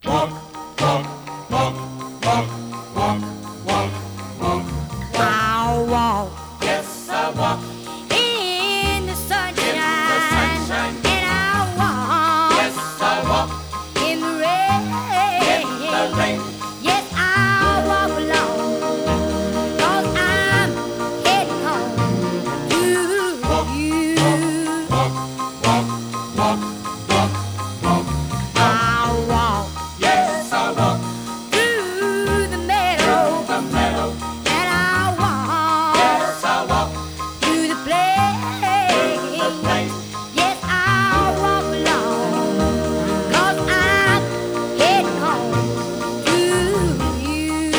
Walk, walk, walk, walk, walk, walk, walk, walk. I'll walk Yes, I walk in the in the sunshine, sunshine. and I'll walk Yes, I walk in the in the rain. rain. Yes, I'll walk alone, 'cause I'm heading home to Walk, you. walk, walk, walk, walk, walk, walk. I'll walk Yes, I walk through the through meadow, the meadow. and I'll walk Yes, I walk through the through the plain. plain. Yes, I'll walk alone, 'cause I'm heading home to you.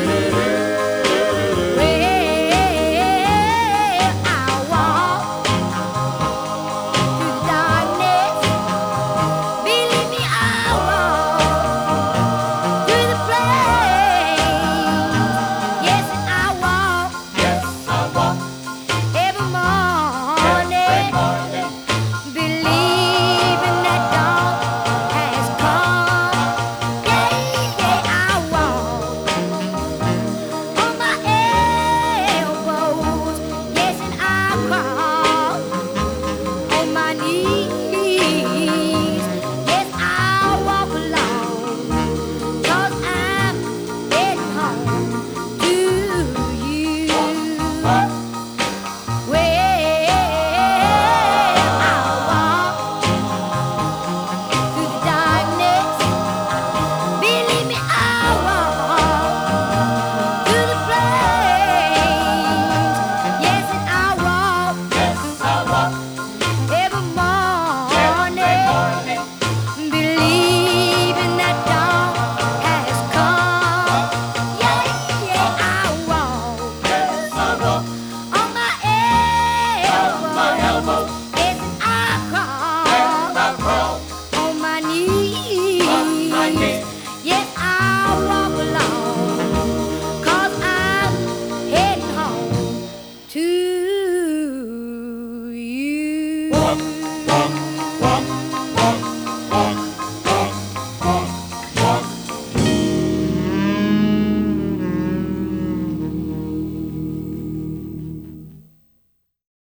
Well, I'll walk through the darkness. Believe me, I'll walk through the flames. Yes, I'll walk Yes, I walk every every morning. morning. Believing that dawn has come. Yeah, yeah, I walk on my elbows. Yes, and I crawl on my knees. Yes, I walk alone, 'cause I'm heading home to you. Walk, Well, I'll walk through the darkness. Believe me, I'll walk through the flames. Yes, and I'll walk yes, I walk every every morning, morning. believing that dawn has come. Yeah, yeah, I'll walk Yes, I walk on my on my elbow. elbow. Yes, and I And I crawl crawl on my knees. on my knees. Yes, I'll walk alone, 'cause I'm heading home to you. Walk, walk, walk, walk, walk.